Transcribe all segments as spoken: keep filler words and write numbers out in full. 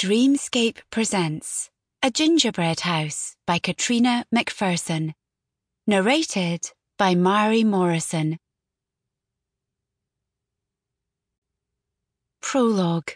Dreamscape presents A Gingerbread House by Katrina McPherson. Narrated by Mari Morrison. Prologue.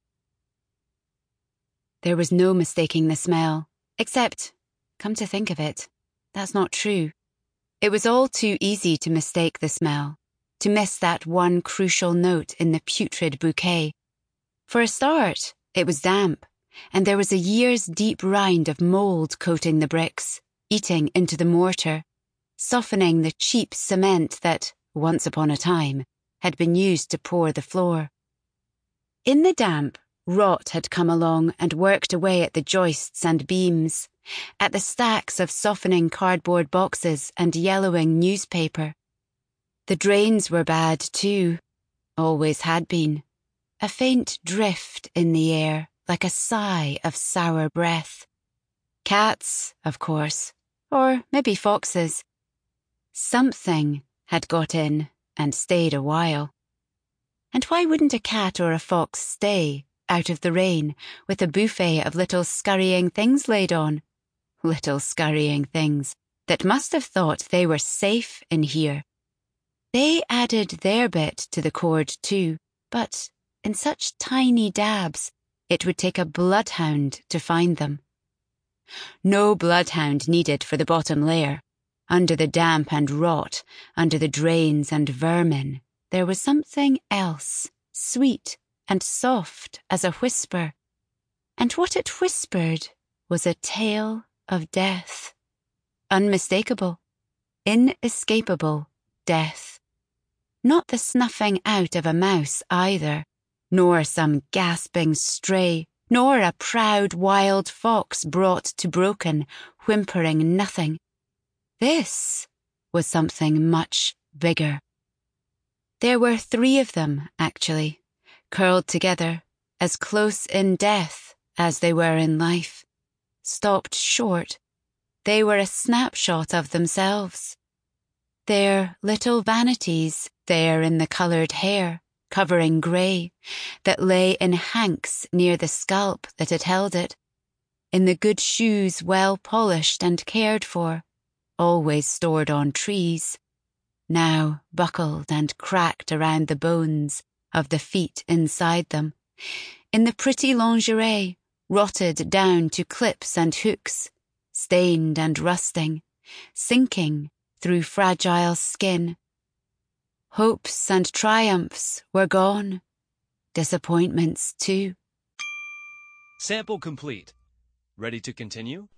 There was no mistaking the smell, except, come to think of it, that's not true. It was all too easy to mistake the smell, to miss that one crucial note in the putrid bouquet. For a start, it was damp, and there was a year's deep rind of mould coating the bricks, eating into the mortar, softening the cheap cement that, once upon a time, had been used to pour the floor. In the damp, rot had come along and worked away at the joists and beams, at the stacks of softening cardboard boxes and yellowing newspaper. The drains were bad too, always had been. A faint drift in the air, like a sigh of sour breath. Cats, of course, or maybe foxes. Something had got in and stayed a while. And why wouldn't a cat or a fox stay, out of the rain, with a buffet of little scurrying things laid on? Little scurrying things that must have thought they were safe in here. They added their bit to the cord too, but in such tiny dabs, it would take a bloodhound to find them. No bloodhound needed for the bottom layer. Under the damp and rot, under the drains and vermin, there was something else, sweet and soft as a whisper. And what it whispered was a tale of death. Unmistakable, inescapable death. Not the snuffing out of a mouse either, nor some gasping stray, nor a proud wild fox brought to broken, whimpering nothing. This was something much bigger. There were three of them, actually, curled together, as close in death as they were in life. Stopped short, they were a snapshot of themselves. Their little vanities there in the coloured hair, covering grey, that lay in hanks near the scalp that had held it, in the good shoes well polished and cared for, always stored on trees, now buckled and cracked around the bones of the feet inside them, in the pretty lingerie, rotted down to clips and hooks, stained and rusting, sinking through fragile skin. Hopes and triumphs were gone. Disappointments, too. Sample complete. Ready to continue?